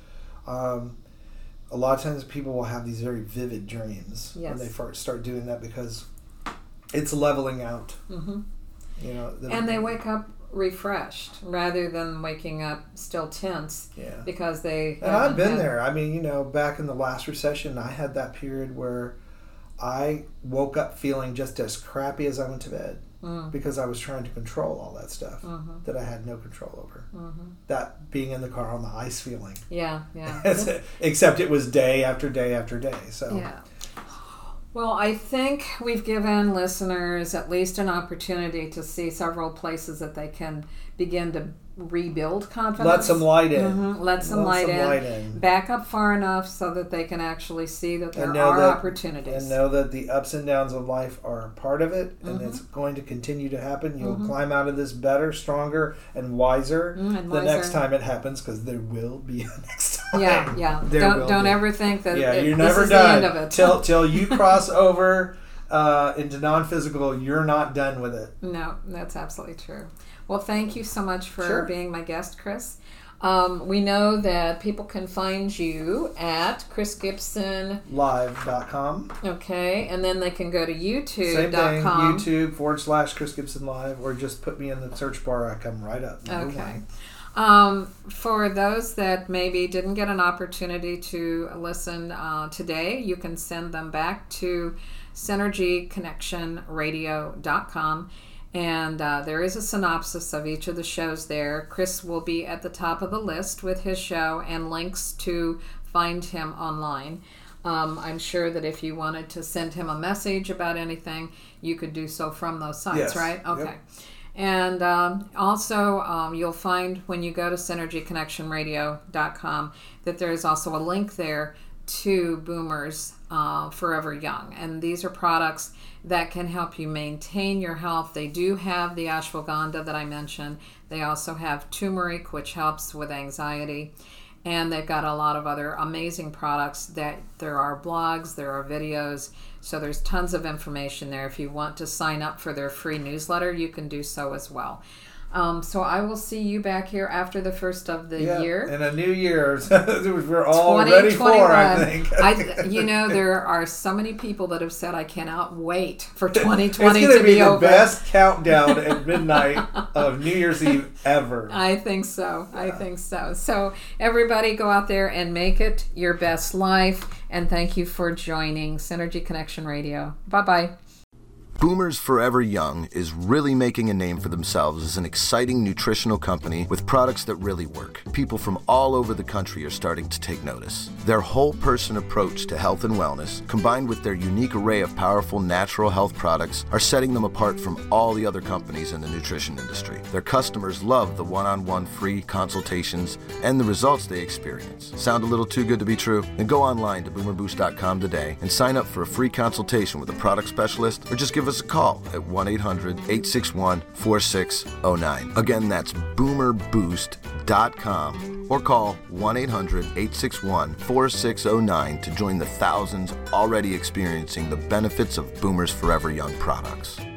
a lot of times people will have these very vivid dreams when they start doing that, because it's leveling out. And they wake up refreshed rather than waking up still tense. Because they. And I've been there. I mean, back in the last recession, I had that period where I woke up feeling just as crappy as I went to bed, because I was trying to control all that stuff that I had no control over. That being in the car on the ice feeling. Yeah. Except it was day after day after day. So. Yeah. Well, I think we've given listeners at least an opportunity to see several places that they can begin to rebuild confidence. Let some light in. Let some light in. Back up far enough so that they can actually see that there are opportunities. And know that the ups and downs of life are a part of it, and it's going to continue to happen. You'll climb out of this better, stronger, and wiser the next time it happens, because there will be a next time. Yeah. Don't ever think that you're never this is done. the end of it. Till you cross over into non-physical, you're not done with it. No, that's absolutely true. Well, thank you so much for being my guest, Chris. We know that people can find you at chrisgibsonlive.com. Okay, and then they can go to youtube.com. Same thing, YouTube /Chris Gibson Live, or just put me in the search bar. I come right up. Okay. For those that maybe didn't get an opportunity to listen today, you can send them back to synergyconnectionradio.com. And there is a synopsis of each of the shows there. Chris will be at the top of the list with his show and links to find him online. I'm sure that if you wanted to send him a message about anything, you could do so from those sites, right? Okay. Yep. And also, you'll find when you go to synergyconnectionradio.com that there is also a link there to Boomers Forever Young. And these are products that can help you maintain your health. They do have the ashwagandha that I mentioned. They also have turmeric, which helps with anxiety. And they've got a lot of other amazing products. That there are blogs, there are videos, so there's tons of information there. If you want to sign up for their free newsletter, you can do so as well. So I will see you back here after the first of the year. In a new year. We're all ready for, I think. There are so many people that have said, I cannot wait for 2020 to be over. It's going to be the best countdown at midnight of New Year's Eve ever. I think so. Yeah. I think so. So everybody go out there and make it your best life. And thank you for joining Synergy Connection Radio. Bye-bye. Boomers Forever Young is really making a name for themselves as an exciting nutritional company with products that really work. People from all over the country are starting to take notice. Their whole person approach to health and wellness, combined with their unique array of powerful natural health products, are setting them apart from all the other companies in the nutrition industry. Their customers love the one-on-one free consultations and the results they experience. Sound a little too good to be true? Then go online to boomerboost.com today and sign up for a free consultation with a product specialist, or just give us a call at 1-800-861-4609. Again, that's boomerboost.com, or call 1-800-861-4609 to join the thousands already experiencing the benefits of Boomers Forever Young products.